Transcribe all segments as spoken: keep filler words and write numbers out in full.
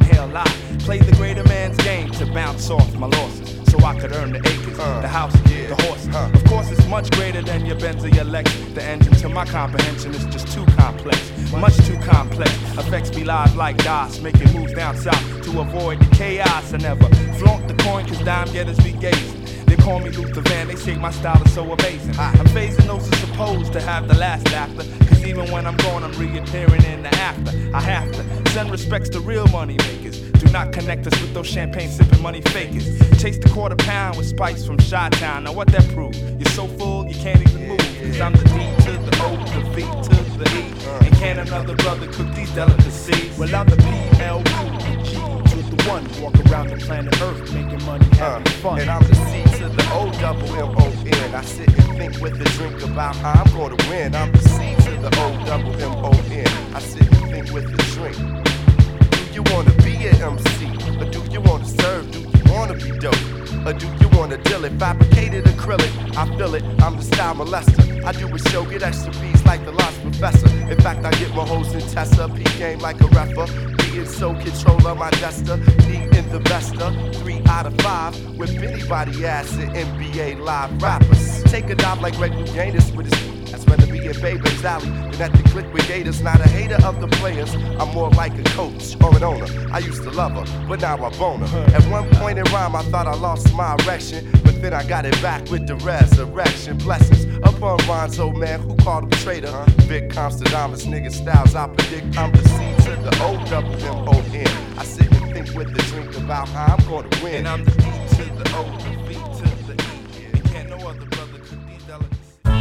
hell lie. Played the greater man's game to bounce off my losses, so I could earn the acres, uh, the house, yeah, the horses. Uh. Of course, it's much greater than your Benz or your Lex. The engine, to my comprehension, is just too complex, much too complex. Affects me live like DOS, making moves down south to avoid the chaos. I never flaunt the coin, cause dime getters be gazing. They call me Luther Van, they say my style is so amazing. I'm phasing those who supposed to have the last laughter, cause even when I'm gone, I'm reappearing in the after. I have to send respects to real money makers. Do not connect us with those champagne sipping money fakers. Chase the quarter pound with spice from Chi-Town. Now what that prove? You're so full, you can't even move. Cause I'm the D to the O, the V to the E. And can another brother cook these delicacies? Well, I'm the P L U G to the one. Walk around the planet Earth making money, having uh, fun. And I'm the C to the O double M O N. I sit and think with a drink about how I'm gonna win. I'm the C to the O double M O N. I sit and think with a drink. Do you wanna be an M C? Or do you wanna serve? Do you wanna be dope? Or do you wanna deal it? Fabricated acrylic, I feel it, I'm the style molester. I do a show, get extra B's like the Lost Professor. In fact, I get more hoes than Tessa. P game like a rapper. Being so controller, my duster. Me in the bester. Three out of five. With anybody ass in N B A live rappers. Take a dive like Red Gainus with his. That's rather be in Baby's Alley than at the Click Brigaders. Not a hater of the players, I'm more like a coach or an owner. I used to love her, but now I bone her. At one point in rhyme, I thought I lost my erection, but then I got it back with the resurrection. Blessings upon Ron's old man who called him traitor. Big Constadamus, nigga styles, I predict I'm the C to the O double M O N. I sit and think with the drink about how I'm gonna win. And I'm the D to the O, the V to the E. And can't no other brother cook these delicacies.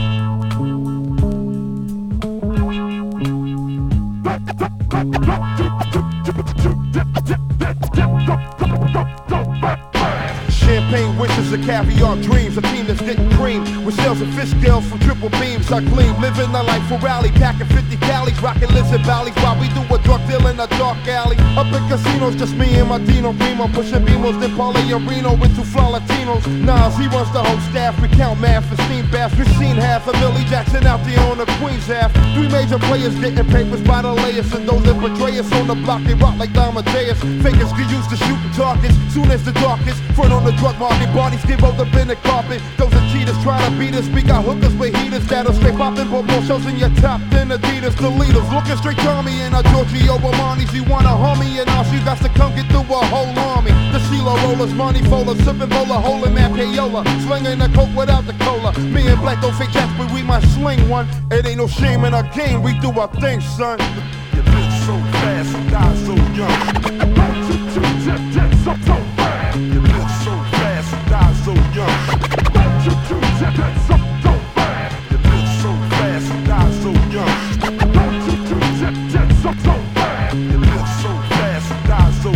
Champagne wishes and caviar dreams, a team that's getting cream with shells and fish scales from triple beams. I gleam, living the life for rally, packing fifty calories, rocking lizard valleys while we do a drug deal in a dark alley. Up in casinos, just me and my Dino Primo, pushing Beamos, then Paulie and Reno with two fly Latinos. Nas, he runs the whole staff, we count math and steam baths. We've seen half of Billy Jackson out there on the Queens half. Three major players getting papers by the layers, and those that betray us on the block, they rock like Amadeus. Fakers get used to shooting targets, soon as the darkest. Front on the drug market, bodies give up in the carpet. Those are cheaters trying to beat us. We got hookers with heaters that'll straight poppin', but more shows in your top than Adidas. The leaders looking straight to me and our Giorgio Armani's. You wanna harm me and all she got to come get through a whole army. The CeeLo rollers, money folders, sippin' bowler, holding man payola, slinging the coke without the cola. Me and Black don't fake jacks, but we might sling one. It ain't no shame in our game, we do our thing, son. You live so fast and die so young. So, so fast. You live so fast and die so young. So, so fast. You live so fast and die so young. So, so fast. You live so fast and die so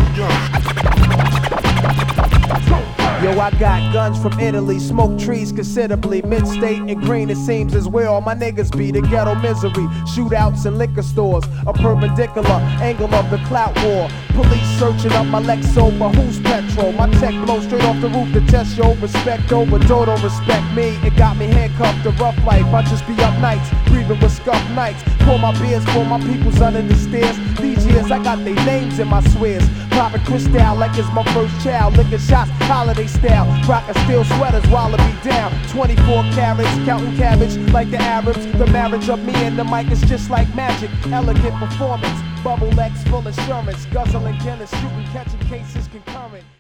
young. Yo, I got guns from Italy, smoke trees considerably. Mid-state and green, it seems, is where all my niggas be. The ghetto misery, shootouts in liquor stores, a perpendicular angle of the clout war. Police searching up my Lexo, but who's petrol? My tech blow straight off the roof to test yo. Respect over, don't respect me. It got me handcuffed to rough life. I just be up nights, breathing with scuffed nights. Pour my beers for my peoples under the stairs. These years I got their names in my swears. Popping crystal like it's my first child. Licking shots, holiday style. Rockin' steel sweaters while I be down. twenty-four carats, counting cabbage like the Arabs. The marriage of me and the mic is just like magic. Elegant performance. Bubble X full assurance. Guzzling Guinness, shooting, catching cases concurrent.